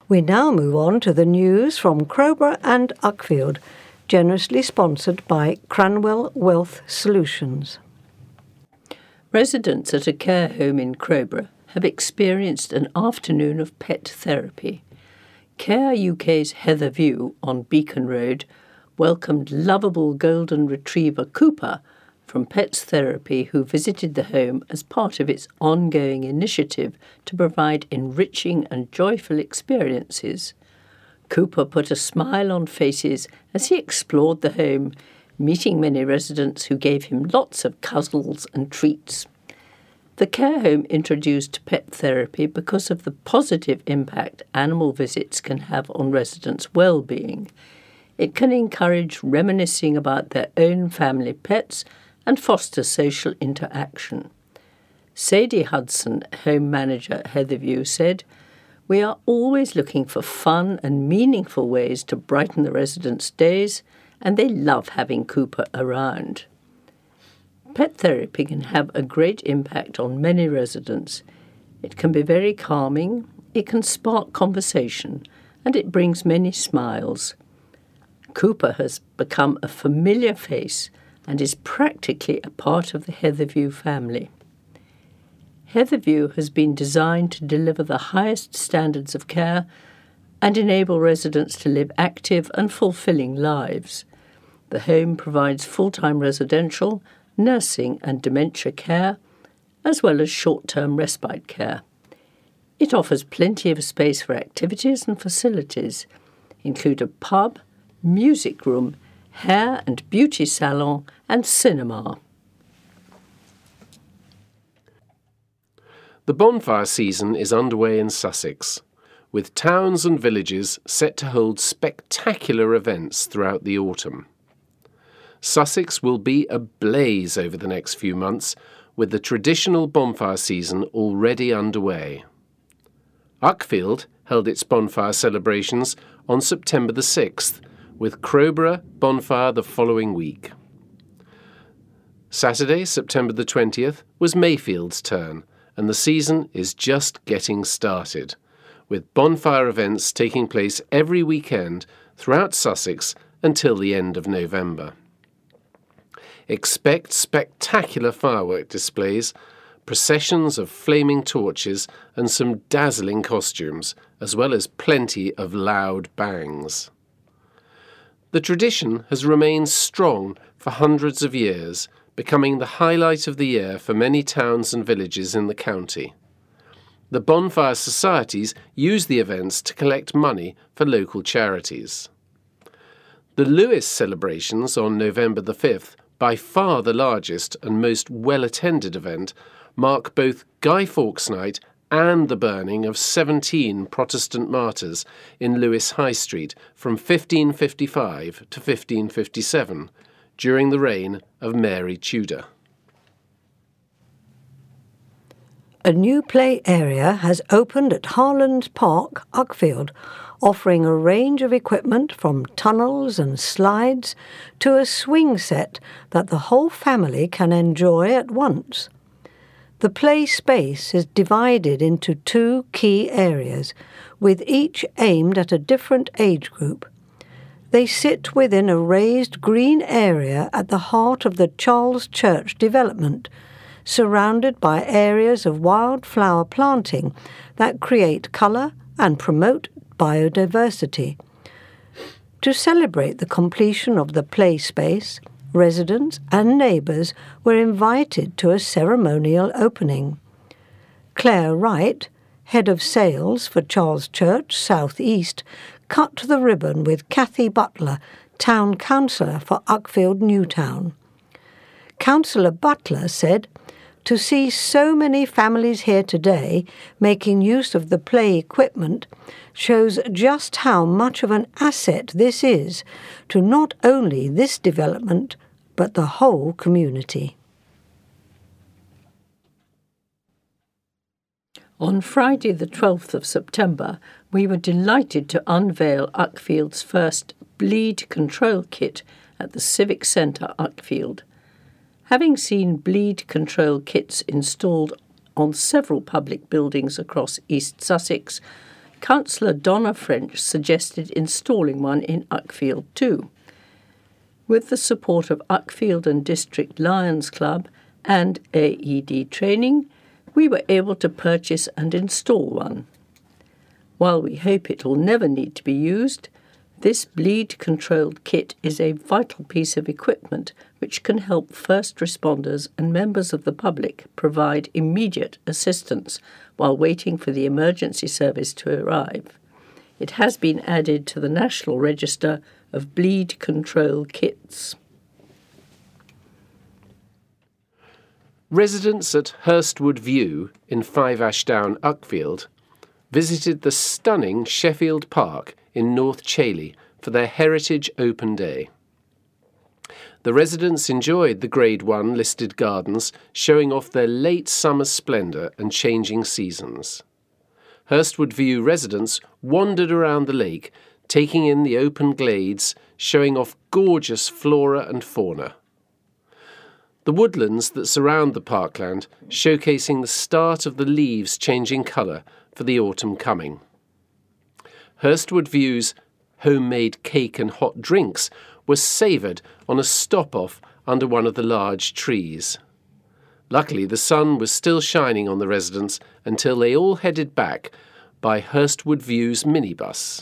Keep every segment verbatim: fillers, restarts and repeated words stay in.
We now move on to the news from Crowborough and Uckfield, generously sponsored by Cranwell Wealth Solutions. Residents at a care home in Crowborough have experienced an afternoon of pet therapy. Care U K's Heather View on Beacon Road welcomed lovable golden retriever Cooper from Pets Therapy, who visited the home as part of its ongoing initiative to provide enriching and joyful experiences. Cooper put a smile on faces as he explored the home, meeting many residents who gave him lots of cuddles and treats. The care home introduced pet therapy because of the positive impact animal visits can have on residents' well-being. It can encourage reminiscing about their own family pets and foster social interaction. Sadie Hudson, home manager at Heatherview, said, "We are always looking for fun and meaningful ways to brighten the residents' days, and they love having Cooper around." Pet therapy can have a great impact on many residents. It can be very calming, it can spark conversation, and it brings many smiles. Cooper has become a familiar face and is practically a part of the Heatherview family. Heatherview has been designed to deliver the highest standards of care and enable residents to live active and fulfilling lives. The home provides full-time residential, nursing and dementia care, as well as short-term respite care. It offers plenty of space for activities and facilities, include a pub, music room, hair and beauty salon, and cinema. The bonfire season is underway in Sussex, with towns and villages set to hold spectacular events throughout the autumn. Sussex will be ablaze over the next few months, with the traditional bonfire season already underway. Uckfield held its bonfire celebrations on September the sixth, with Crowborough bonfire the following week. Saturday, September the twentieth, was Mayfield's turn, and the season is just getting started, with bonfire events taking place every weekend throughout Sussex until the end of November. Expect spectacular firework displays, processions of flaming torches, and some dazzling costumes, as well as plenty of loud bangs. The tradition has remained strong for hundreds of years, becoming the highlight of the year for many towns and villages in the county. The bonfire societies use the events to collect money for local charities. The Lewis celebrations on November the fifth, by far the largest and most well-attended event, mark both Guy Fawkes Night and the burning of seventeen Protestant martyrs in Lewis High Street from fifteen fifty-five to fifteen fifty-seven, during the reign of Mary Tudor. A new play area has opened at Harland Park, Uckfield, offering a range of equipment from tunnels and slides to a swing set that the whole family can enjoy at once. The play space is divided into two key areas, with each aimed at a different age group. They sit within a raised green area at the heart of the Charles Church development, surrounded by areas of wildflower planting that create colour and promote biodiversity. To celebrate the completion of the play space, residents and neighbours were invited to a ceremonial opening. Claire Wright, head of sales for Charles Church South East, cut the ribbon with Cathy Butler, town councillor for Uckfield Newtown. Councillor Butler said, "To see so many families here today making use of the play equipment shows just how much of an asset this is to not only this development, but the whole community." On Friday the twelfth of September, we were delighted to unveil Uckfield's first bleed control kit at the Civic Centre, Uckfield. Having seen bleed control kits installed on several public buildings across East Sussex, Councillor Donna French suggested installing one in Uckfield too. With the support of Uckfield and District Lions Club and A E D training, we were able to purchase and install one. While we hope it will never need to be used, this bleed-controlled kit is a vital piece of equipment which can help first responders and members of the public provide immediate assistance while waiting for the emergency service to arrive. It has been added to the National Register of Bleed Control Kits. Residents at Hurstwood View in Five Ashdown, Uckfield, visited the stunning Sheffield Park in North Chailey for their Heritage Open Day. The residents enjoyed the Grade one listed gardens, showing off their late summer splendour and changing seasons. Hurstwood View residents wandered around the lake, taking in the open glades, showing off gorgeous flora and fauna. The woodlands that surround the parkland, showcasing the start of the leaves changing colour for the autumn coming. Hurstwood View's homemade cake and hot drinks were savoured on a stop-off under one of the large trees. Luckily, the sun was still shining on the residents until they all headed back by Hurstwood View's minibus.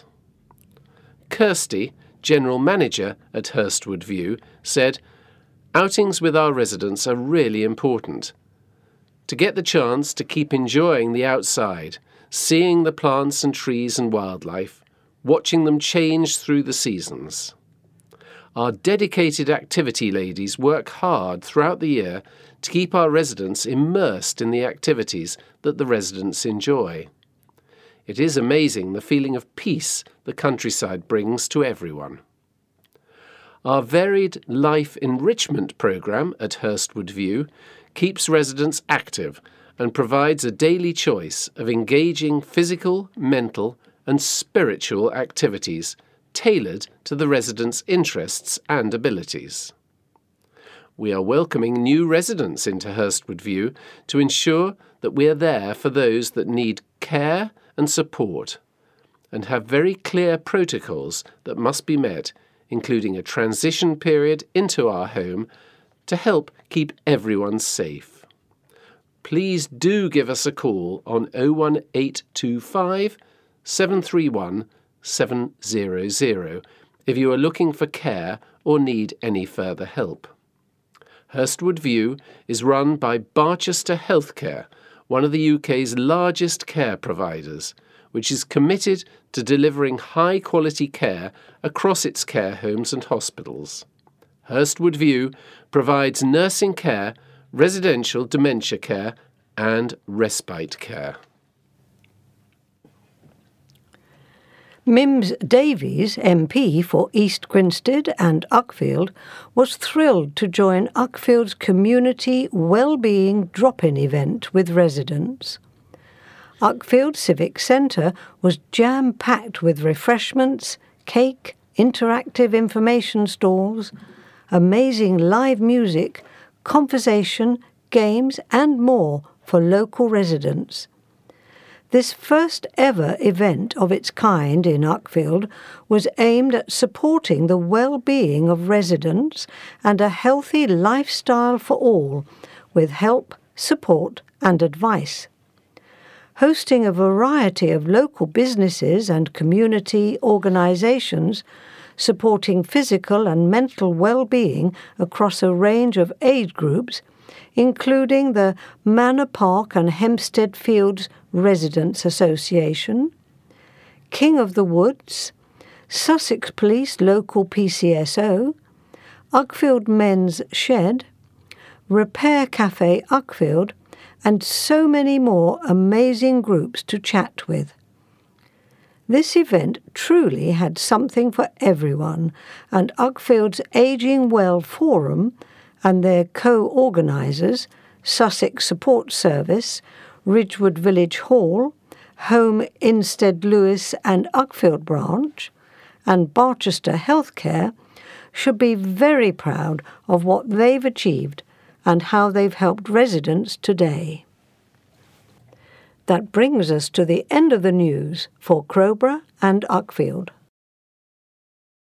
Kirsty, General Manager at Hurstwood View, said, "Outings with our residents are really important. To get the chance to keep enjoying the outside, seeing the plants and trees and wildlife, watching them change through the seasons. Our dedicated activity ladies work hard throughout the year to keep our residents immersed in the activities that the residents enjoy. It is amazing the feeling of peace the countryside brings to everyone. Our varied life enrichment programme at Hurstwood View keeps residents active and provides a daily choice of engaging physical, mental and spiritual activities tailored to the residents' interests and abilities. We are welcoming new residents into Hurstwood View to ensure that we are there for those that need care and support, and have very clear protocols that must be met, including a transition period into our home to help keep everyone safe. Please do give us a call on oh one eight two five, seven three one, seven zero zero if you are looking for care or need any further help. Hurstwood View is run by Barchester Healthcare, one of the U K's largest care providers, which is committed to delivering high-quality care across its care homes and hospitals. Hurstwood View provides nursing care, residential dementia care and respite care. Mims Davies, M P for East Grinstead and Uckfield, was thrilled to join Uckfield's community wellbeing drop-in event with residents. Uckfield Civic Centre was jam-packed with refreshments, cake, interactive information stalls, amazing live music, conversation, games and more for local residents. This first ever event of its kind in Uckfield was aimed at supporting the well-being of residents and a healthy lifestyle for all, with help, support and advice. Hosting a variety of local businesses and community organisations supporting physical and mental well-being across a range of age groups, including the Manor Park and Hempstead Fields Residents Association, King of the Woods, Sussex Police Local P C S O, Uckfield Men's Shed, Repair Cafe Uckfield, and so many more amazing groups to chat with. This event truly had something for everyone, and Uckfield's Ageing Well Forum and their co-organisers, Sussex Support Service, Ridgewood Village Hall, Home Instead Lewis and Uckfield Branch, and Barchester Healthcare, should be very proud of what they've achieved and how they've helped residents today. That brings us to the end of the news for Crowborough and Uckfield.